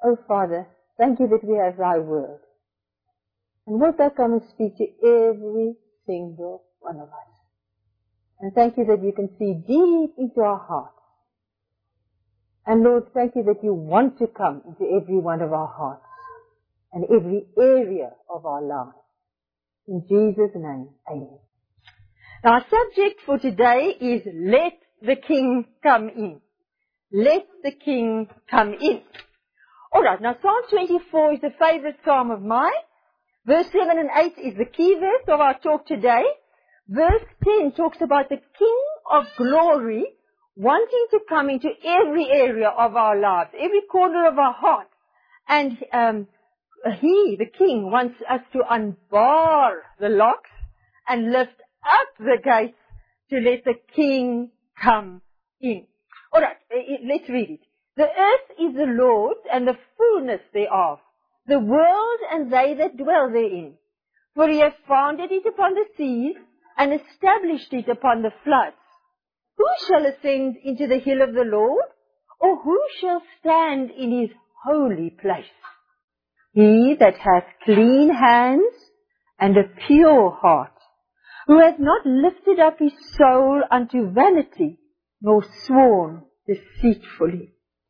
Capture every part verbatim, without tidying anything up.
Oh, Father, thank you that we have thy word. And wilt thou come and speak to every single one of us. And thank you that you can see deep into our hearts. And Lord, thank you that you want to come into every one of our hearts and every area of our lives. In Jesus' name, amen. Now, our subject for today is let the King come in. Let the King come in. All right, now Psalm twenty-four is a favorite psalm of mine. Verse seven and eight is the key verse of our talk today. Verse ten talks about the King of glory wanting to come into every area of our lives, every corner of our heart. And um, he, the King, wants us to unbar the locks and lift up the gates to let the King come in. All right, let's read it. The earth is the Lord's and the fullness thereof, the world and they that dwell therein. For he hath founded it upon the seas and established it upon the floods. Who shall ascend into the hill of the Lord? Or who shall stand in his holy place? He that hath clean hands and a pure heart, who hath not lifted up his soul unto vanity, nor sworn deceitfully.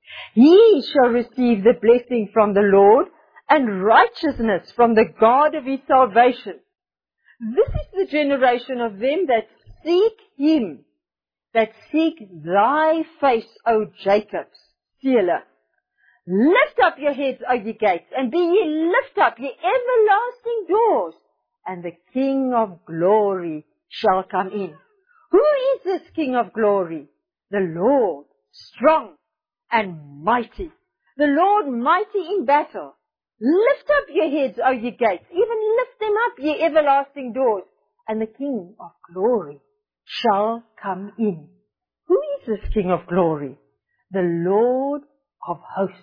He shall receive the blessing from the Lord, and righteousness from the God of his salvation. This is the generation of them that seek him, that seek thy face, O Jacob, Selah. Lift up your heads, O ye gates, and be ye lift up, ye everlasting doors, and the King of glory shall come in. Who is this King of glory? The Lord, strong and mighty. The Lord mighty in battle. Lift up your heads, O ye gates, even lift them up, ye everlasting doors, and the King of glory shall come in. Who is this King of glory? The Lord of hosts.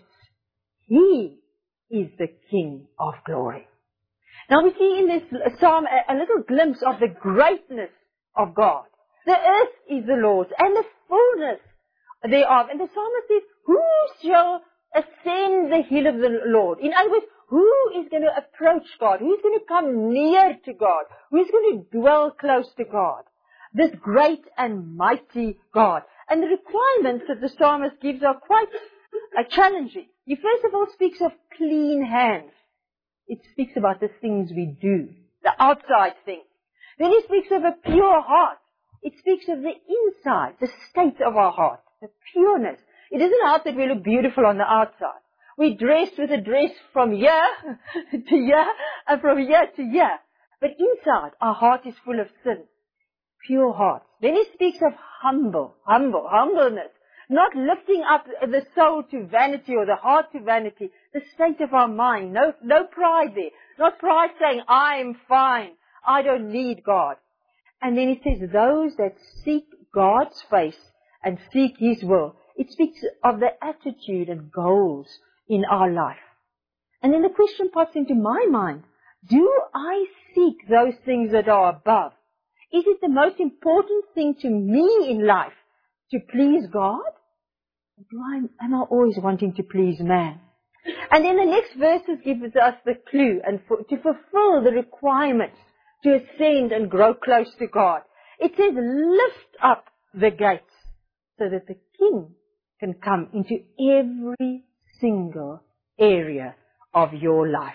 He is the King of glory. Now we see in this psalm a, a little glimpse of the greatness of God. The earth is the Lord's and the fullness thereof. And the psalmist says, who shall ascend the hill of the Lord? In other words, who is going to approach God? Who is going to come near to God? Who is going to dwell close to God? This great and mighty God. And the requirements that the psalmist gives are quite uh, challenging. He first of all speaks of clean hands. It speaks about the things we do, the outside things. Then he speaks of a pure heart. It speaks of the inside, the state of our heart, the pureness. It isn't out that we look beautiful on the outside. We dress with a dress from here to here and from here to here. But inside, our heart is full of sin. Pure heart. Then he speaks of humble, humble, humbleness. Not lifting up the soul to vanity or the heart to vanity. The state of our mind. No, no pride there. Not pride saying, I'm fine. I don't need God. And then it says, those that seek God's face and seek his will. It speaks of the attitude and goals in our life. And then the question pops into my mind. Do I seek those things that are above? Is it the most important thing to me in life to please God? Or do I, am I always wanting to please man? And then the next verses gives us the clue and for, to fulfill the requirements to ascend and grow close to God. It says, lift up the gates so that the King can come into every single area of your life.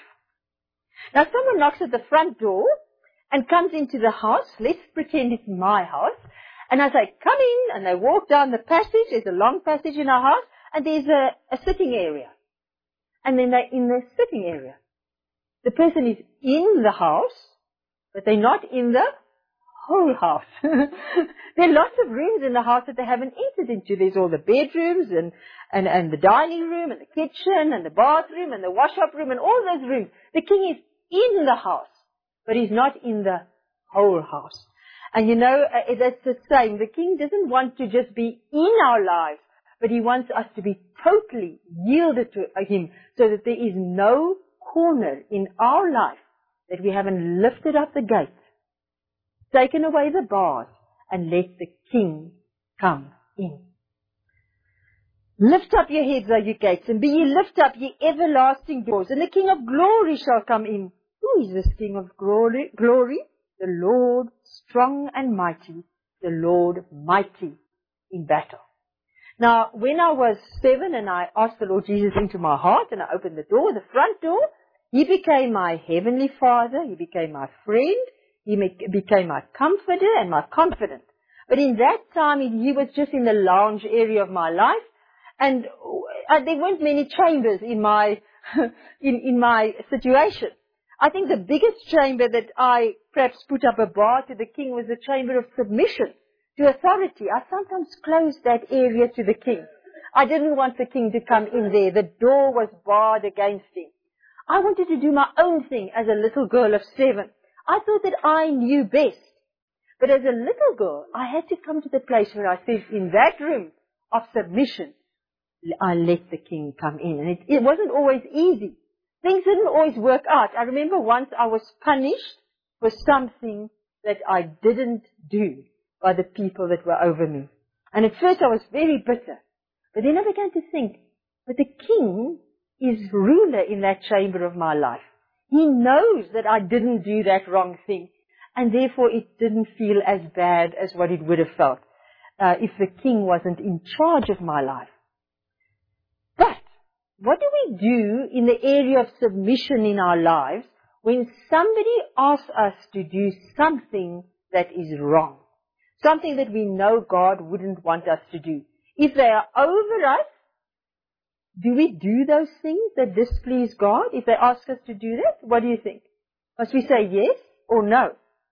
Now someone knocks at the front door and comes into the house. Let's pretend it's my house. And I say, come in, and they walk down the passage. There's a long passage in our house, and there's a, a sitting area. And then they're in the sitting area. The person is in the house, but they're not in the whole house. There are lots of rooms in the house that they haven't entered into. There's all the bedrooms and, and, and the dining room and the kitchen and the bathroom and the wash-up room and all those rooms. The King is in the house, but he's not in the whole house. And you know, uh, that's the same. The King doesn't want to just be in our lives, but he wants us to be totally yielded to him so that there is no corner in our life that we haven't lifted up the gates, taken away the bars, and let the King come in. Lift up your heads, O you gates, and be ye lift up, ye everlasting doors, and the King of glory shall come in. Who is this King of glory? Glory? The Lord strong and mighty, the Lord mighty in battle. Now, when I was seven and I asked the Lord Jesus into my heart and I opened the door, the front door, He became my heavenly Father, He became my friend, He became my comforter and my confidant. But in that time, He was just in the lounge area of my life, and uh, there weren't many chambers in my, in, in my situation. I think the biggest chamber that I perhaps put up a bar to the King was the chamber of submission to authority. I sometimes closed that area to the King. I didn't want the King to come in there. The door was barred against him. I wanted to do my own thing as a little girl of seven. I thought that I knew best. But as a little girl, I had to come to the place where I said, in that room of submission, I let the King come in. And it, it wasn't always easy. Things didn't always work out. I remember once I was punished for something that I didn't do by the people that were over me. And at first I was very bitter. But then I began to think, but the King is ruler in that chamber of my life. He knows that I didn't do that wrong thing. And therefore it didn't feel as bad as what it would have felt uh, if the King wasn't in charge of my life. But what do we do in the area of submission in our lives when somebody asks us to do something that is wrong? Something that we know God wouldn't want us to do. If they are over us, do we do those things that displease God? If they ask us to do that, what do you think? Must we say yes or no?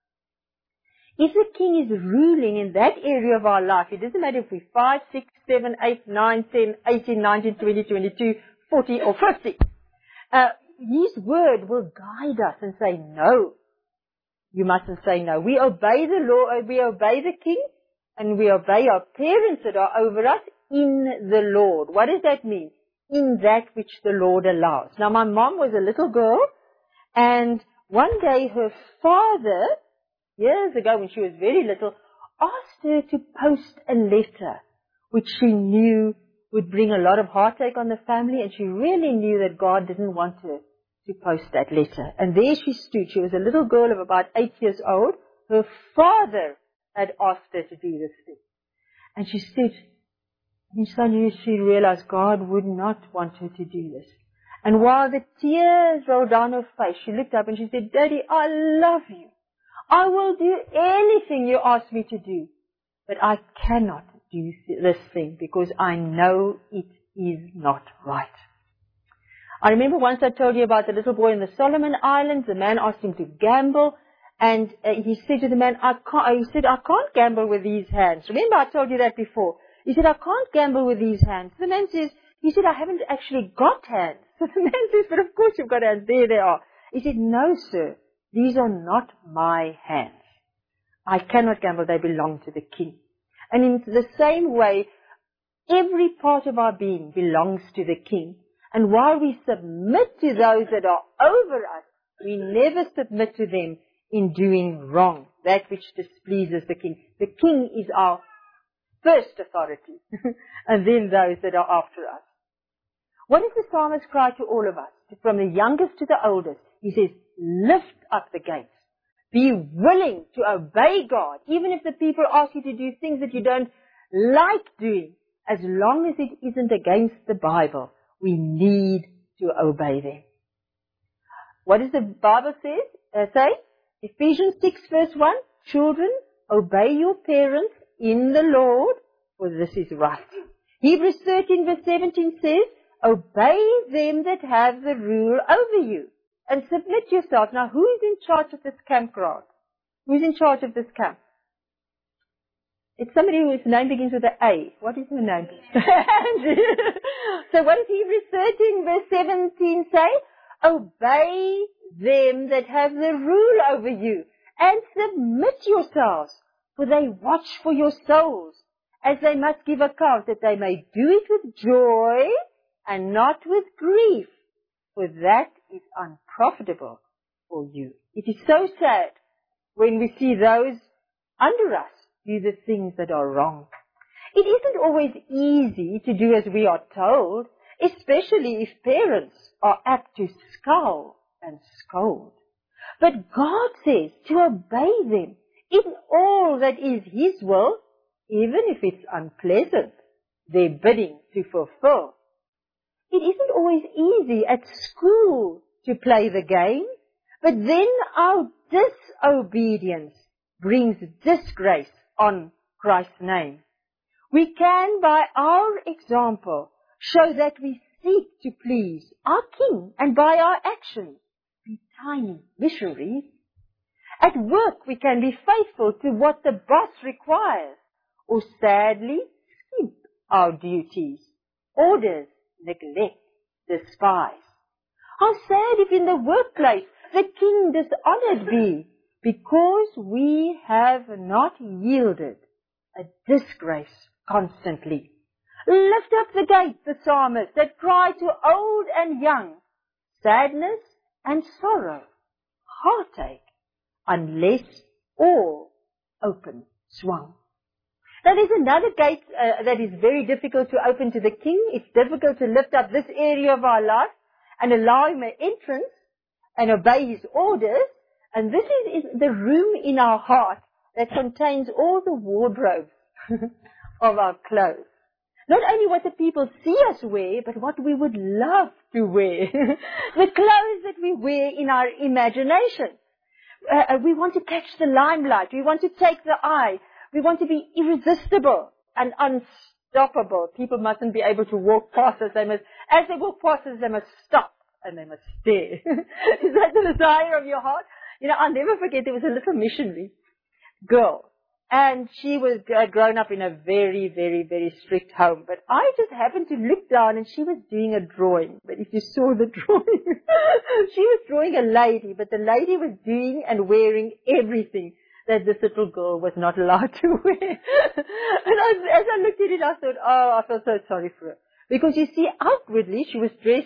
If the King is ruling in that area of our life, it doesn't matter if we're five, six, seven, eight, nine, ten, eighteen, nineteen, twenty, twenty-two, forty, or fifty. Uh, His word will guide us and say, no, you mustn't say no. We obey the law, we obey the King, and we obey our parents that are over us in the Lord. What does that mean? In that which the Lord allows. Now, my mom was a little girl, and one day her father, years ago when she was very little, asked her to post a letter which she knew would bring a lot of heartache on the family, and she really knew that God didn't want her to post that letter. And there she stood. She was a little girl of about eight years old. Her father had asked her to do this thing. And she stood, and suddenly she realized God would not want her to do this. And while the tears rolled down her face, she looked up and she said, Daddy, I love you. I will do anything you ask me to do. But I cannot do this thing because I know it is not right. I remember once I told you about the little boy in the Solomon Islands. The man asked him to gamble. And uh, he said to the man, I can't, he said, I can't gamble with these hands. Remember I told you that before. He said, I can't gamble with these hands. The man says, he said, I haven't actually got hands. So the man says, but of course you've got hands. There they are. He said, no, sir. These are not my hands. I cannot gamble. They belong to the King. And in the same way, every part of our being belongs to the King. And while we submit to those that are over us, we never submit to them in doing wrong, that which displeases the King. The King is our first authority, and then those that are after us. What does the psalmist cry to all of us, from the youngest to the oldest? He says, lift up the gates. Be willing to obey God, even if the people ask you to do things that you don't like doing, as long as it isn't against the Bible. We need to obey them. What does the Bible say? Uh, say? Ephesians six verse one, children, obey your parents in the Lord, for this is right. Hebrews thirteen verse seventeen says, obey them that have the rule over you, and submit yourself. Now, who is in charge of this campground? Who is in charge of this camp? It's somebody whose name begins with an A. What is her name? So what does Hebrews thirteen verse seventeen say? Obey them that have the rule over you, and submit yourselves, for they watch for your souls, as they must give account, that they may do it with joy and not with grief, for that is unprofitable for you. It is so sad when we see those under us do the things that are wrong. It isn't always easy to do as we are told, especially if parents are apt to scowl and scold. But God says to obey them in all that is His will, even if it's unpleasant, their bidding to fulfill. It isn't always easy at school to play the game, but then our disobedience brings disgrace on Christ's name. We can, by our example, show that we seek to please our King, and by our actions be tiny missionaries. At work we can be faithful to what the boss requires, or sadly skip our duties, orders, neglect, despise. How sad if in the workplace the King dishonored be, because we have not yielded, a disgrace constantly. Lift up the gate, the psalmist, that cry to old and young, sadness and sorrow, heartache, unless all open swung. Now there's another gate uh, that is very difficult to open to the King. It's difficult to lift up this area of our life and allow Him an entrance and obey His orders. And this is, is the room in our heart that contains all the wardrobes of our clothes. Not only what the people see us wear, but what we would love to wear. The clothes that we wear in our imagination. Uh, we want to catch the limelight. We want to take the eye. We want to be irresistible and unstoppable. People mustn't be able to walk past us. They must, as they walk past us, they must stop and they must stare. Is that the desire of your heart? You know, I'll never forget, there was a little missionary girl. And she was uh, grown up in a very, very, very strict home. But I just happened to look down and she was doing a drawing. But if you saw the drawing, she was drawing a lady. But the lady was doing and wearing everything that this little girl was not allowed to wear. And I, as I looked at it, I thought, oh, I felt so sorry for her. Because you see, outwardly she was dressed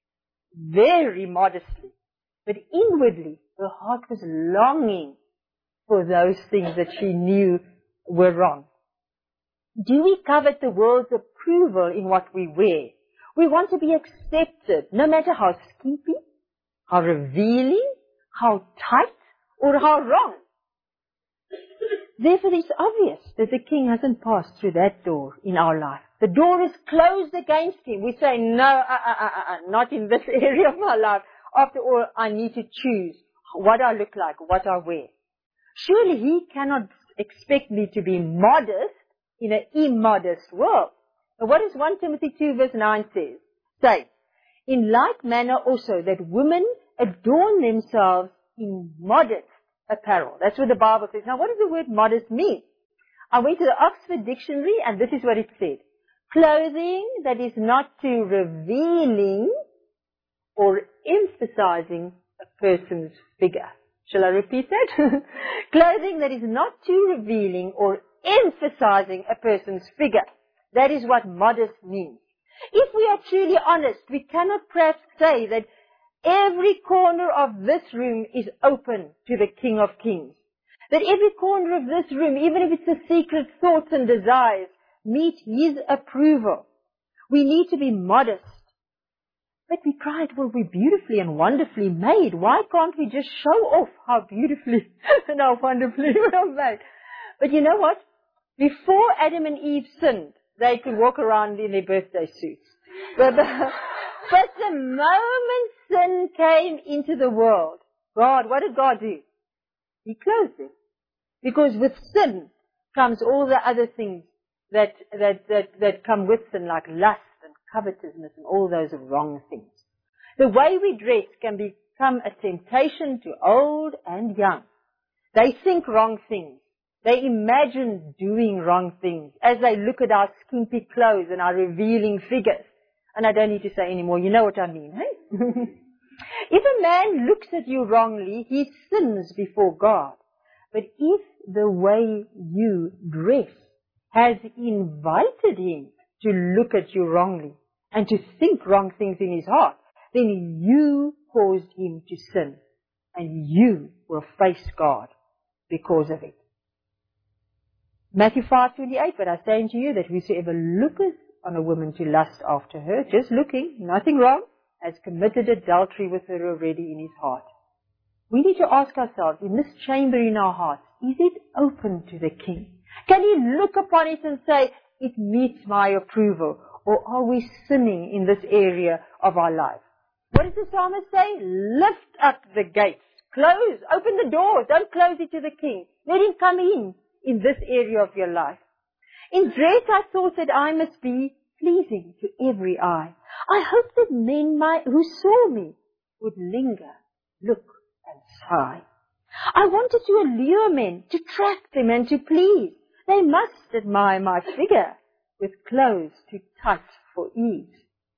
very modestly. But inwardly, her heart was longing for those things that she knew were wrong. Do we covet the world's approval in what we wear? We want to be accepted, no matter how skimpy, how revealing, how tight, or how wrong. Therefore, it's obvious that the King hasn't passed through that door in our life. The door is closed against Him. We say, no, uh, uh, uh, uh, not in this area of my life. After all, I need to choose what I look like, what I wear. Surely He cannot expect me to be modest in an immodest world. Now, what does First Timothy two verse nine says? Say, in like manner also that women adorn themselves in modest apparel. That's what the Bible says. Now, what does the word modest mean? I went to the Oxford Dictionary and this is what it said. Clothing that is not too revealing or emphasizing a person's figure. Shall I repeat that? Clothing that is not too revealing or emphasizing a person's figure. That is what modest means. If we are truly honest, we cannot perhaps say that every corner of this room is open to the King of Kings. That every corner of this room, even if it's the secret thoughts and desires, meet His approval. We need to be modest. But we cried, well, we're beautifully and wonderfully made. Why can't we just show off how beautifully and how wonderfully we are made? But you know what? Before Adam and Eve sinned, they could walk around in their birthday suits. But the, but the moment sin came into the world, God, what did God do? He clothed them. Because with sin comes all the other things that, that, that, that come with sin, like lust and covetousness and all those wrong things. The way we dress can become a temptation to old and young. They think wrong things. They imagine doing wrong things as they look at our skimpy clothes and our revealing figures. And I don't need to say anymore, you know what I mean, hey? If a man looks at you wrongly, he sins before God. But if the way you dress has invited him to look at you wrongly and to think wrong things in his heart, then you caused him to sin and you will face God because of it. Matthew five twenty-eight, but I say unto you that whosoever looketh on a woman to lust after her, just looking, nothing wrong, has committed adultery with her already in his heart. We need to ask ourselves, in this chamber in our hearts, is it open to the King? Can he look upon it and say, it meets my approval? Or are we sinning in this area of our life? What does the psalmist say? Lift up the gates. Close. Open the doors. Don't close it to the King. Let him come in, in this area of your life. In dress I thought that I must be pleasing to every eye. I hope that men might, who saw me would linger, look and sigh. I wanted to allure men, to track them and to please. They must admire my figure, with clothes too tight for ease.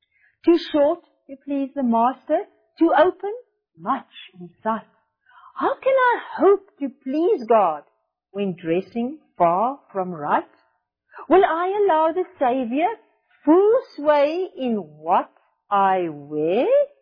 Too short to please the master, too open, much in sight. How can I hope to please God when dressing far from right? Will I allow the Saviour full sway in what I wear?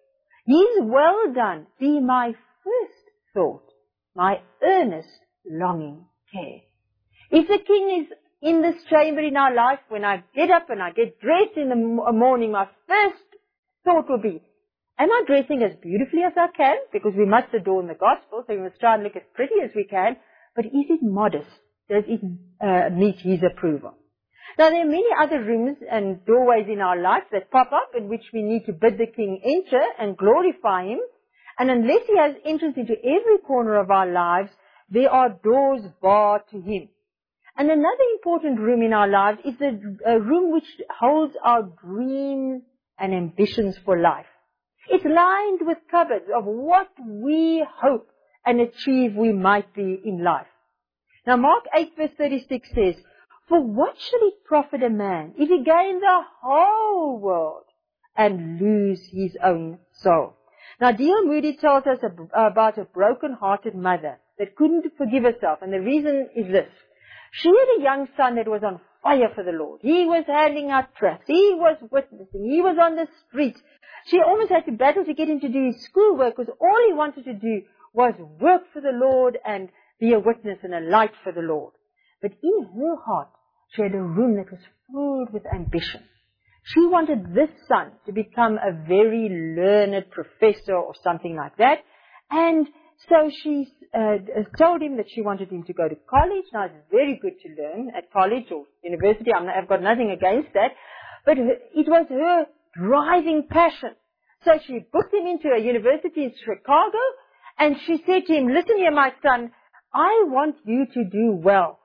His well done be my first thought, my earnest longing care. If the King is in this chamber in our life, when I get up and I get dressed in the morning, my first thought will be, am I dressing as beautifully as I can? Because we must adorn the gospel, so we must try and look as pretty as we can. But is it modest? Does it uh, meet his approval? Now, there are many other rooms and doorways in our life that pop up in which we need to bid the King enter and glorify him. And unless he has entrance into every corner of our lives, there are doors barred to him. And another important room in our lives is the uh, room which holds our dreams and ambitions for life. It's lined with cupboards of what we hope and achieve we might be in life. Now, Mark eight verse thirty-six says, for what shall it profit a man if he gain the whole world and lose his own soul? Now, D L Moody tells us ab- about a broken-hearted mother that couldn't forgive herself, and the reason is this. She had a young son that was on fire for the Lord. He was handing out tracts. He was witnessing. He was on the street. She almost had to battle to get him to do his schoolwork because all he wanted to do was work for the Lord and be a witness and a light for the Lord. But in her heart, she had a room that was filled with ambition. She wanted this son to become a very learned professor or something like that. And so she uh, told him that she wanted him to go to college. Now, it's very good to learn at college or university. I'm not, I've got nothing against that. But it was her driving passion. So she booked him into a university in Chicago, and she said to him, listen here, my son, I want you to do well.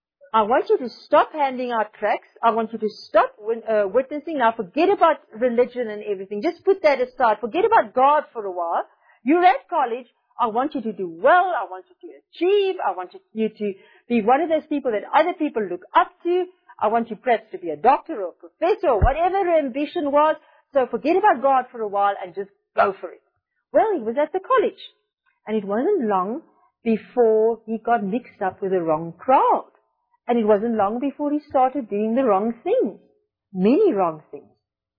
I want you to stop handing out tracts. I want you to stop uh, witnessing. Now, forget about religion and everything. Just put that aside. Forget about God for a while. You're at college. I want you to do well. I want you to achieve. I want you to be one of those people that other people look up to. I want you perhaps to be a doctor or a professor or whatever her ambition was. So forget about God for a while and just go for it. Well, he was at the college. And it wasn't long before he got mixed up with the wrong crowd. And it wasn't long before he started doing the wrong things. Many wrong things.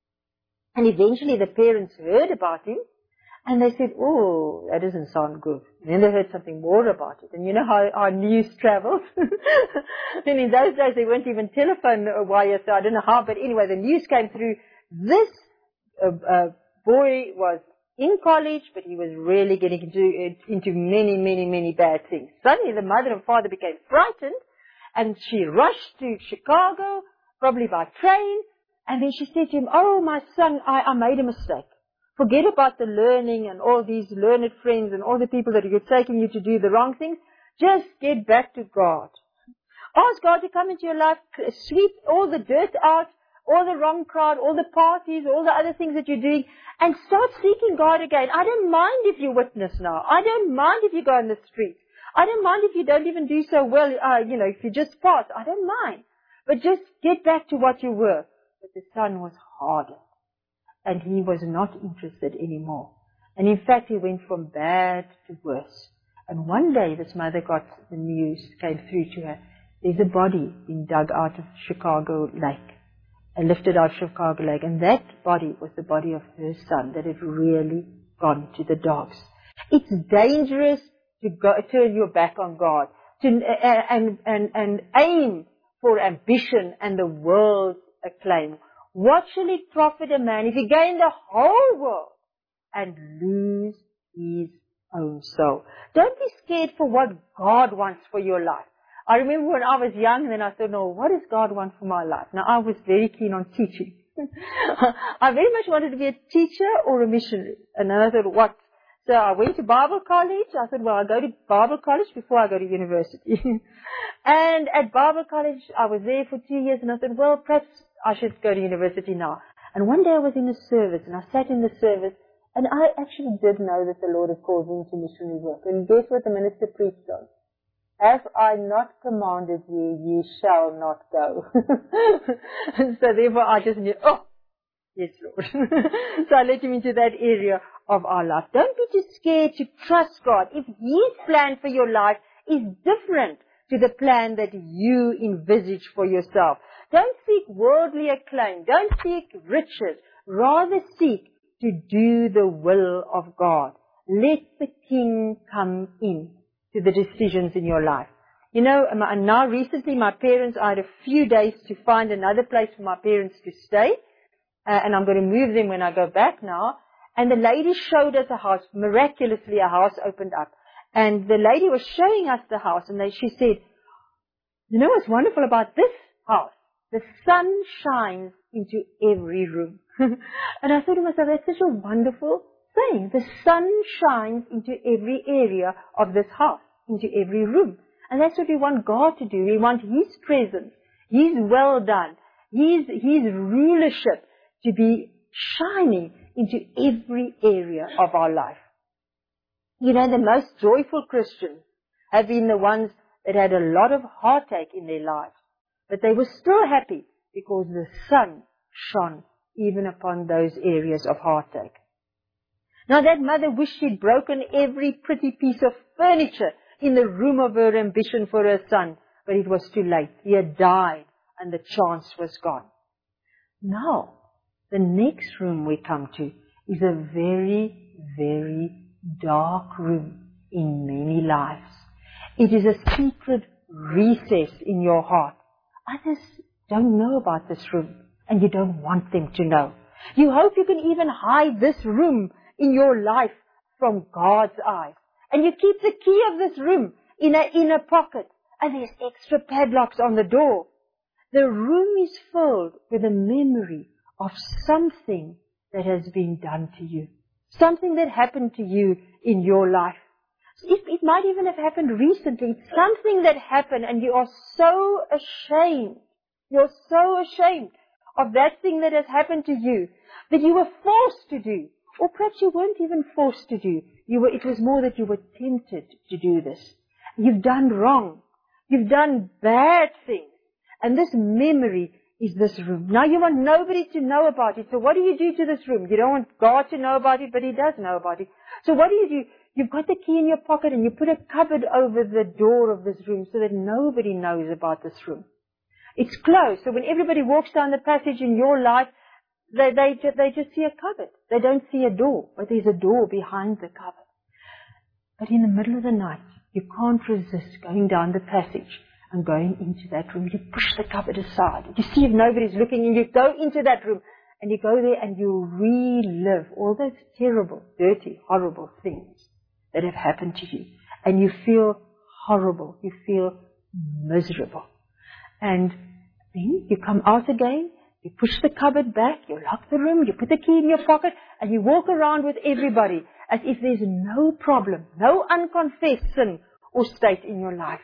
And eventually the parents heard about him. And they said, oh, that doesn't sound good. And then they heard something more about it. And you know how our news travels? And in those days, they weren't even telephone wires, so I don't know how. But anyway, the news came through. This uh, uh, boy was in college, but he was really getting into, into many, many, many bad things. Suddenly, the mother and father became frightened. And she rushed to Chicago, probably by train. And then she said to him, oh, my son, I, I made a mistake. Forget about the learning and all these learned friends and all the people that are taking you to do the wrong things. Just get back to God. Ask God to come into your life, sweep all the dirt out, all the wrong crowd, all the parties, all the other things that you're doing, and start seeking God again. I don't mind if you witness now. I don't mind if you go on the street. I don't mind if you don't even do so well, uh, you know, if you just pass. I don't mind. But just get back to what you were. But the son was hardened. And he was not interested anymore. And in fact, he went from bad to worse. And one day, this mother got the news, came through to her. There's a body being dug out of Chicago Lake. And lifted out of Chicago Lake. And that body was the body of her son that had really gone to the dogs. It's dangerous to go, turn your back on God. To, uh, and, and, and aim for ambition and the world's acclaim. What shall it profit a man if he gain the whole world and lose his own soul? Don't be scared for what God wants for your life. I remember when I was young, and then I thought, no, what does God want for my life? Now, I was very keen on teaching. I very much wanted to be a teacher or a missionary. And then I thought, what? So I went to Bible college. I thought, well, I'll go to Bible college before I go to university. And at Bible college, I was there for two years, and I thought, well, perhaps I should go to university now. And one day I was in a service, and I sat in the service, and I actually did know that the Lord had called me into missionary work. And guess what the minister preached on? Have I not commanded you, ye shall not go. And so therefore I just knew, oh, yes, Lord. So I let him into that area of our life. Don't be too scared to trust God. If His plan for your life is different to the plan that you envisage for yourself. Don't seek worldly acclaim. Don't seek riches. Rather seek to do the will of God. Let the King come in to the decisions in your life. You know, now recently my parents, I had a few days to find another place for my parents to stay. Uh, and I'm going to move them when I go back now. And the lady showed us a house. Miraculously, a house opened up. And the lady was showing us the house. And they, she said, you know what's wonderful about this house? The sun shines into every room. And I thought to myself, that's such a wonderful thing. The sun shines into every area of this house, into every room. And that's what we want God to do. We want His presence, His well done, His, His rulership to be shining into every area of our life. You know, the most joyful Christians have been the ones that had a lot of heartache in their lives. But they were still happy because the sun shone even upon those areas of heartache. Now that mother wished she'd broken every pretty piece of furniture in the room of her ambition for her son, but it was too late. He had died and the chance was gone. Now, the next room we come to is a very, very dark room in many lives. It is a secret recess in your heart. Others don't know about this room, and you don't want them to know. You hope you can even hide this room in your life from God's eyes. And you keep the key of this room in a inner pocket, and there's extra padlocks on the door. The room is filled with a memory of something that has been done to you. Something that happened to you in your life. It, it might even have happened recently. It's something that happened and you are so ashamed. You're so ashamed of that thing that has happened to you that you were forced to do. Or perhaps you weren't even forced to do. You were, it was more that you were tempted to do this. You've done wrong. You've done bad things. And this memory is this room. Now you want nobody to know about it. So what do you do to this room? You don't want God to know about it, but He does know about it. So what do you do? You've got the key in your pocket and you put a cupboard over the door of this room so that nobody knows about this room. It's closed. So when everybody walks down the passage in your life, they, they, they just see a cupboard. They don't see a door, but there's a door behind the cupboard. But in the middle of the night, you can't resist going down the passage and going into that room. You push the cupboard aside. You see if nobody's looking and you go into that room and you go there and you relive all those terrible, dirty, horrible things that have happened to you. And you feel horrible. You feel miserable. And then you come out again, you push the cupboard back, you lock the room, you put the key in your pocket, and you walk around with everybody as if there's no problem, no unconfessed sin or state in your life.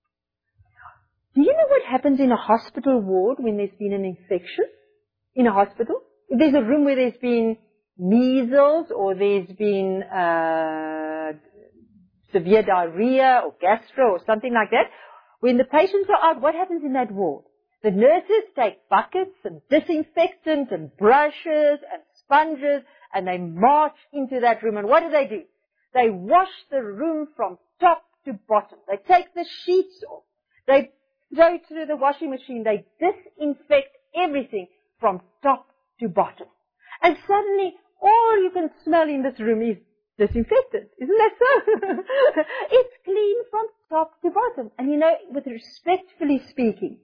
Do you know what happens in a hospital ward when there's been an infection in a hospital? If there's a room where there's been measles or there's been uh, severe diarrhea or gastro or something like that, when the patients are out, what happens in that ward? The nurses take buckets and disinfectant and brushes and sponges and they march into that room. And what do they do? They wash the room from top to bottom. They take the sheets off. They throw it through the washing machine. They disinfect everything from top to bottom. And suddenly, all you can smell in this room is disinfectant. Isn't that so? It's clean from top to bottom. And you know, with respectfully speaking,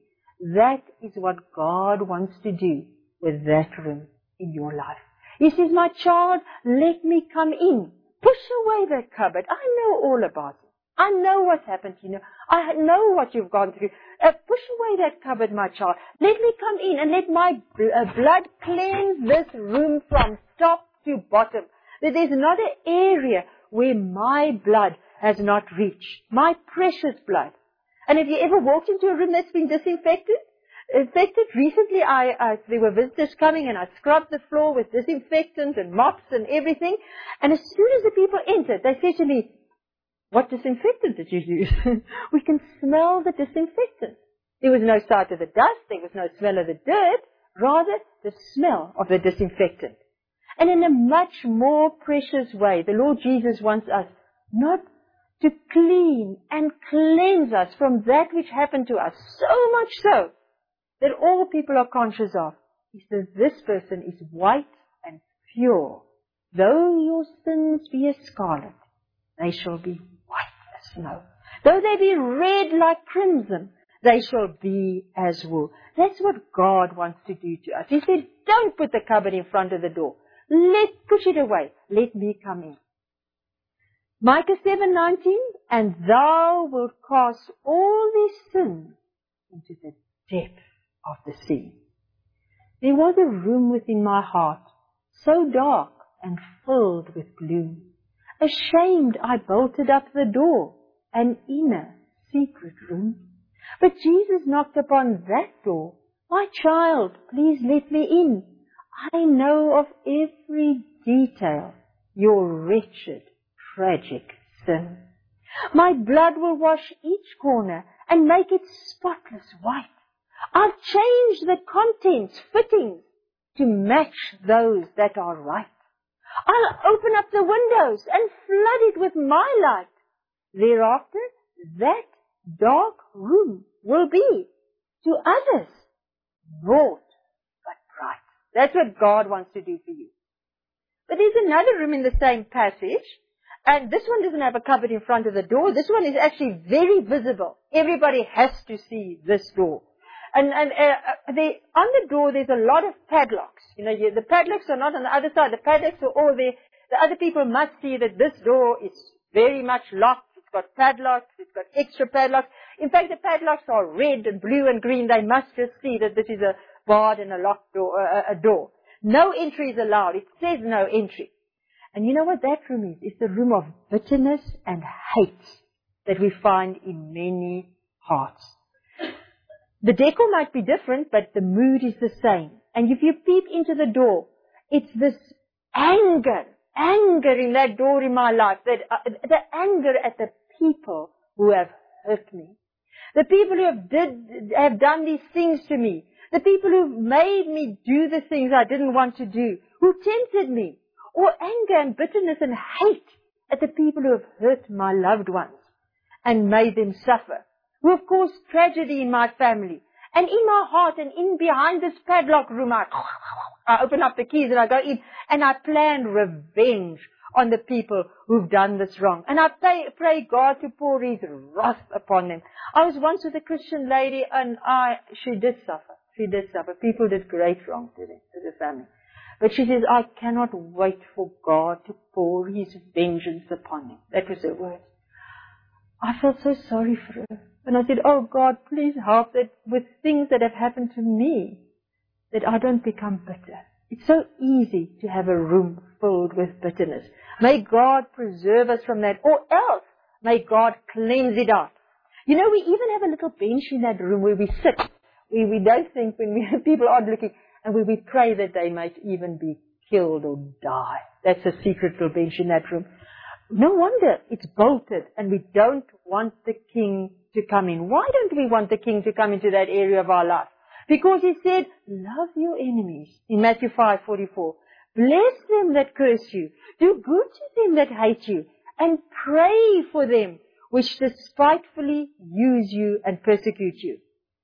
That is what God wants to do with that room in your life. He says, my child, let me come in. Push away that cupboard. I know all about it. I know what's happened to you. I know what you've gone through. Uh, push away that cupboard, my child. Let me come in and let my bl- uh, blood cleanse this room from top to bottom. That there's not an area where my blood has not reached. My precious blood. And have you ever walked into a room that's been disinfected? Infected? Recently, I, I, there were visitors coming and I scrubbed the floor with disinfectant and mops and everything. And as soon as the people entered, they said to me, what disinfectant did you use? We can smell the disinfectant. There was no sight of the dust. There was no smell of the dirt. Rather, the smell of the disinfectant. And in a much more precious way, the Lord Jesus wants us not to clean and cleanse us from that which happened to us. So much so that all people are conscious of is that this person is white and pure. Though your sins be as scarlet, they shall be white as snow. Though they be red like crimson, they shall be as wool. That's what God wants to do to us. He said, don't put the cupboard in front of the door. Let, push it away. Let me come in. Micah seven nineteen, and thou wilt cast all their sins into the depth of the sea. There was a room within my heart, so dark and filled with gloom. Ashamed, I bolted up the door, an inner secret room. But Jesus knocked upon that door. My child, please let me in. I know of every detail your wretched, tragic sin. My blood will wash each corner and make it spotless white. I've changed the contents, fittings, to match those that are right. I'll open up the windows and flood it with my light. Thereafter, that dark room will be, to others, wrought but bright. That's what God wants to do for you. But there's another room in the same passage, and this one doesn't have a cupboard in front of the door. This one is actually very visible. Everybody has to see this door. And, and uh, they, on the door, there's a lot of padlocks. You know, you, the padlocks are not on the other side. The padlocks are all there. The other people must see that this door is very much locked. It's got padlocks. It's got extra padlocks. In fact, the padlocks are red and blue and green. They must just see that this is a barred and a locked door, uh, a door. No entry is allowed. It says no entry. And you know what that room is? It's the room of bitterness and hate that we find in many hearts. The decor might be different, but the mood is the same. And if you peep into the door, it's this anger, anger in that door in my life, that uh, the anger at the people who have hurt me. The people who have did, have done these things to me. The people who've made me do the things I didn't want to do. Who tempted me. Or anger and bitterness and hate at the people who have hurt my loved ones and made them suffer. Who have caused tragedy in my family. And in my heart and in behind this padlock room, I, I open up the keys and I go in and I plan revenge on the people who've done this wrong. And I pray, pray God to pour His wrath upon them. I was once with a Christian lady and I, she did suffer. She did suffer. People did great wrong to them, to the family. But she says, I cannot wait for God to pour His vengeance upon them. That was her word. I felt so sorry for her. And I said, oh God, please help that with things that have happened to me, that I don't become bitter. It's so easy to have a room filled with bitterness. May God preserve us from that, or else may God cleanse it out. You know, we even have a little bench in that room where we sit. We, we don't think when we people aren't looking, and where we pray that they might even be killed or die. That's a secret little bench in that room. No wonder it's bolted and we don't want the King to come in. Why don't we want the King to come into that area of our life? Because He said, love your enemies in Matthew five forty-four. Bless them that curse you. Do good to them that hate you. And pray for them which despitefully use you and persecute you.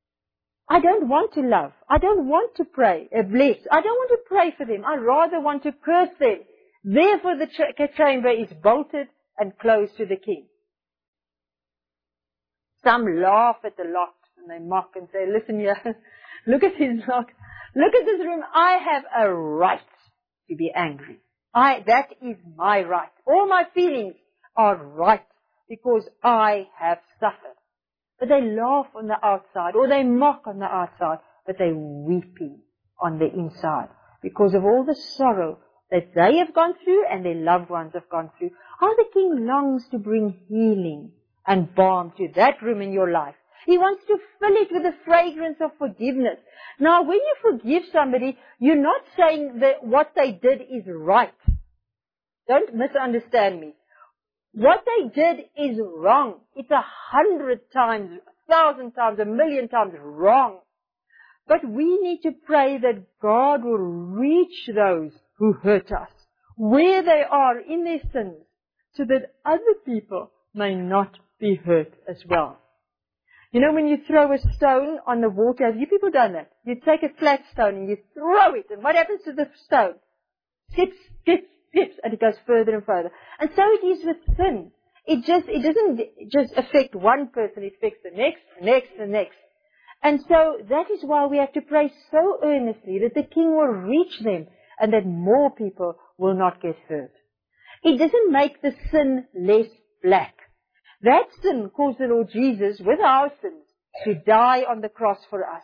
I don't want to love. I don't want to pray, uh, bless. I don't want to pray for them. I rather want to curse them. Therefore the ch- chamber is bolted and closed to the King. Some laugh at the lot and and they mock and say, listen here, look at his knock. Look at this room. I have a right to be angry. I, that is my right. All my feelings are right because I have suffered. But they laugh on the outside or they mock on the outside, but they're weeping on the inside because of all the sorrow that they have gone through and their loved ones have gone through. How the King longs to bring healing and balm to that room in your life. He wants to fill it with the fragrance of forgiveness. Now, when you forgive somebody, you're not saying that what they did is right. Don't misunderstand me. What they did is wrong. It's a hundred times, a thousand times, a million times wrong. But we need to pray that God will reach those who hurt us, where they are in their sins, so that other people may not be hurt as well. You know, when you throw a stone on the water, have you people done that? You take a flat stone and you throw it, and what happens to the stone? Skips, skips, skips, and it goes further and further. And so it is with sin. It just, it doesn't just affect one person, it affects the next, the next, the next. And so that is why we have to pray so earnestly that the King will reach them and that more people will not get hurt. It doesn't make the sin less black. That sin caused the Lord Jesus, with our sins, to die on the cross for us.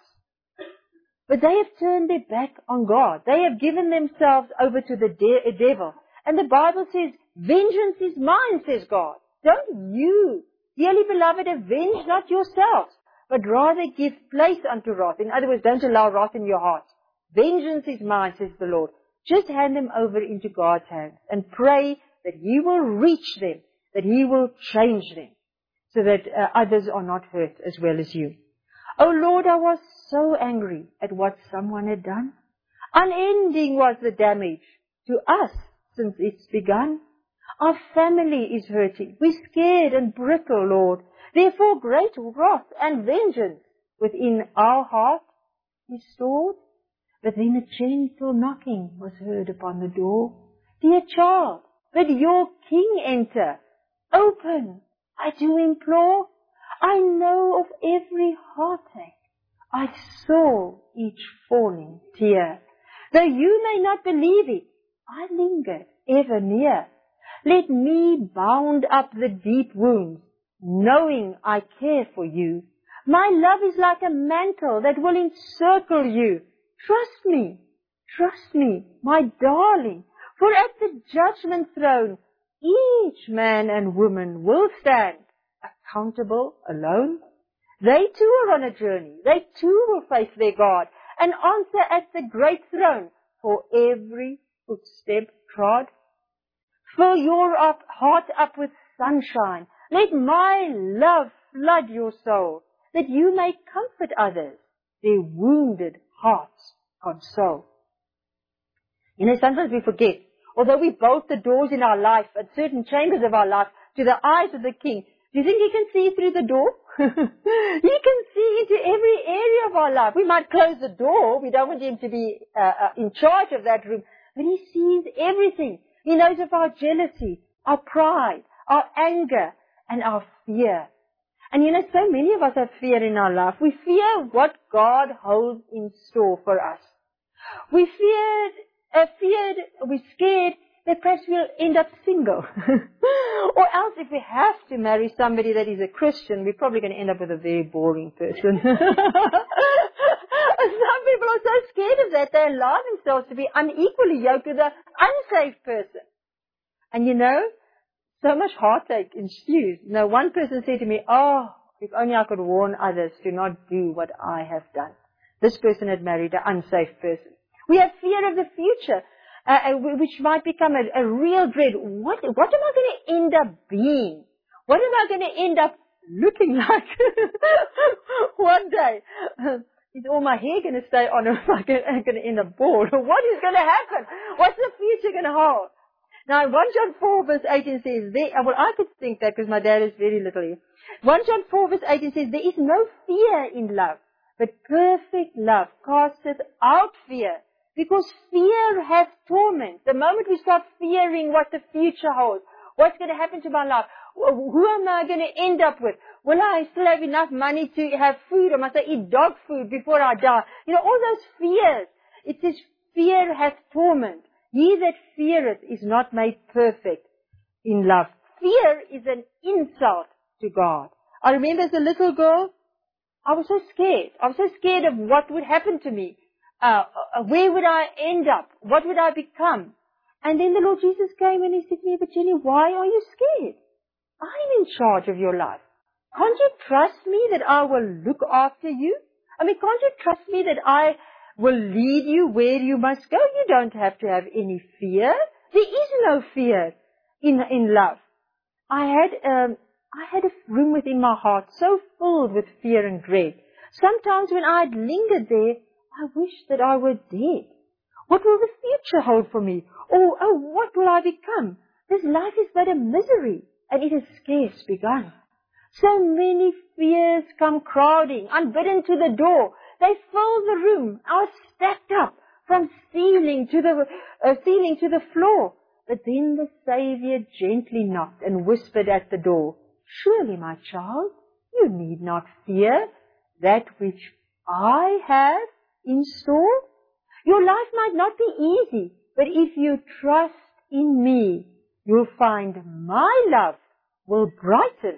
But they have turned their back on God. They have given themselves over to the de- devil. And the Bible says, vengeance is mine, says God. Don't you, dearly beloved, avenge not yourselves, but rather give place unto wrath. In other words, don't allow wrath in your heart. Vengeance is mine, says the Lord. Just hand them over into God's hands and pray that He will reach them, that He will change them, so that uh, others are not hurt as well as you. Oh Lord, I was so angry at what someone had done. Unending was the damage to us since it's begun. Our family is hurting. We're scared and brittle, Lord. Therefore great wrath and vengeance within our heart is stored. But then a gentle knocking was heard upon the door. Dear child, bid your King enter. Open, I do implore. I know of every heartache. I saw each falling tear. Though you may not believe it, I lingered ever near. Let me bound up the deep wounds, knowing I care for you. My love is like a mantle that will encircle you. Trust me, trust me, my darling, for at the judgment throne, each man and woman will stand accountable alone. They too are on a journey. They too will face their God and answer at the great throne for every footstep trod. Fill your up, heart up with sunshine. Let my love flood your soul, that you may comfort others, their wounded hearts console. You know, sometimes we forget, although we bolt the doors in our life, at certain chambers of our life, to the eyes of the King, do you think He can see through the door? He can see into every area of our life. We might close the door. We don't want Him to be uh, uh, in charge of that room. But He sees everything. He knows of our jealousy, our pride, our anger, and our fear. And you know, so many of us have fear in our life. We fear what God holds in store for us. We feared, uh, feared, we're scared that perhaps we'll end up single. Or else if we have to marry somebody that is a Christian, we're probably going to end up with a very boring person. Some people are so scared of that, they allow themselves to be unequally yoked with an unsaved person. And you know, so much heartache ensues. You know, one person said to me, oh, if only I could warn others to not do what I have done. This person had married an unsafe person. We have fear of the future, uh, which might become a, a real dread. What, what am I going to end up being? What am I going to end up looking like one day? Uh, is all my hair going to stay on, or am I going to end up bald? What is going to happen? What's the future going to hold? Now, First John four verse eighteen says, there, well, I could think that because my dad is very little here. First John four verse eighteen says, there is no fear in love, but perfect love casteth out fear, because fear hath torment. The moment we start fearing what the future holds, what's going to happen to my life, Who am I going to end up with? Will I still have enough money to have food, or must I eat dog food before I die? You know, all those fears. It says, fear hath torment. He that feareth is not made perfect in love. Fear is an insult to God. I remember as a little girl, I was so scared. I was so scared of what would happen to me. Uh, uh, where would I end up? What would I become? And then the Lord Jesus came and He said to me, but Jenny, why are you scared? I'm in charge of your life. Can't you trust me that I will look after you? I mean, can't you trust me that I will lead you where you must go? You don't have to have any fear. There is no fear in, in love. I had, um, I had a room within my heart so filled with fear and dread. Sometimes when I had lingered there, I wished that I were dead. What will the future hold for me? Or, oh, what will I become? This life is but a misery, and it has scarce begun. So many fears come crowding, unbidden to the door. They fill the room, are stacked up from ceiling to the uh, ceiling to the floor. But then the Saviour gently knocked and whispered at the door, surely, my child, you need not fear that which I have in store. Your life might not be easy, but if you trust in me, you'll find my love will brighten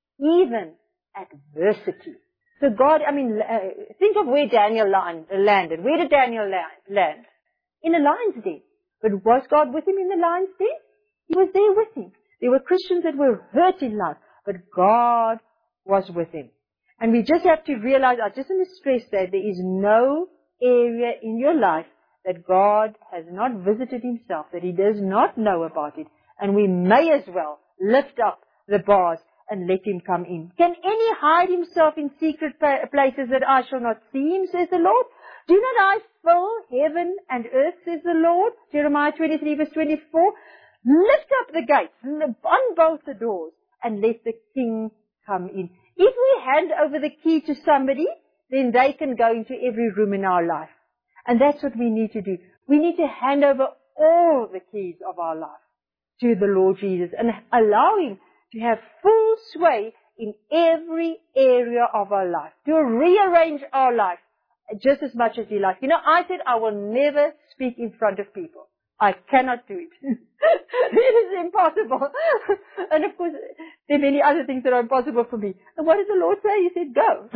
even adversity. So God, I mean, uh, think of where Daniel land, landed. Where did Daniel land, land? In a lion's den. But was God with him in the lion's den? He was there with him. There were Christians that were hurt in life, but God was with him. And we just have to realize, I just want to stress that there is no area in your life that God has not visited Himself, that He does not know about it. And we may as well lift up the bars and let Him come in. Can any hide himself in secret places that I shall not see him, says the Lord? Do not I fill heaven and earth, says the Lord? Jeremiah twenty-three verse twenty-four. Lift up the gates, unbolt the doors, and let the King come in. If we hand over the key to somebody, then they can go into every room in our life. And that's what we need to do. We need to hand over all the keys of our life to the Lord Jesus and allow Him to have full sway in every area of our life, to rearrange our life just as much as He likes. You know, I said I will never speak in front of people. I cannot do it. It is impossible. And of course, there are many other things that are impossible for me. And what did the Lord say? He said, go.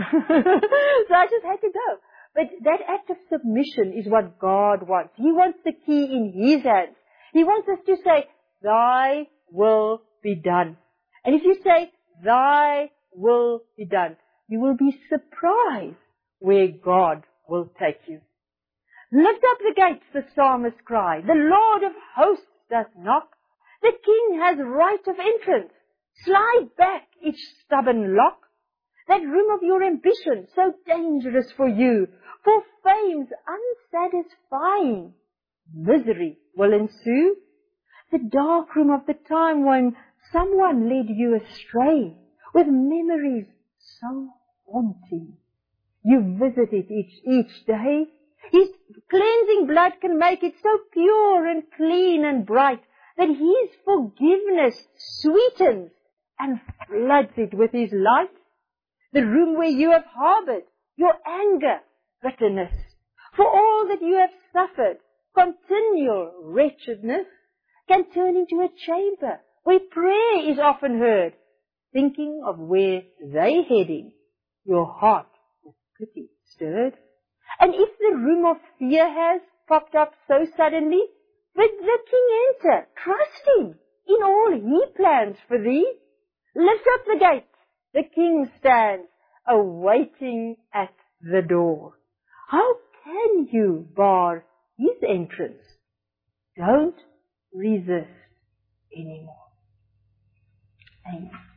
So I just had to go. But that act of submission is what God wants. He wants the key in His hands. He wants us to say, Thy will be done. And if you say, Thy will be done, you will be surprised where God will take you. Lift up the gates, the psalmist cried. The Lord of hosts doth knock. The King has right of entrance. Slide back each stubborn lock. That room of your ambition, so dangerous for you, for fame's unsatisfying, misery will ensue. The dark room of the time when someone led you astray, with memories so haunting. You visit it each, each day. His cleansing blood can make it so pure and clean and bright that His forgiveness sweetens and floods it with His light. The room where you have harbored your anger, bitterness, for all that you have suffered, continual wretchedness, can turn into a chamber where prayer is often heard. Thinking of where they heading, your heart with pity stirred. And if the room of fear has popped up so suddenly, bid the King enter, trust Him in all He plans for thee. Lift up the gates, the King stands, awaiting at the door. How can you bar His entrance? Don't resist anymore. Amen.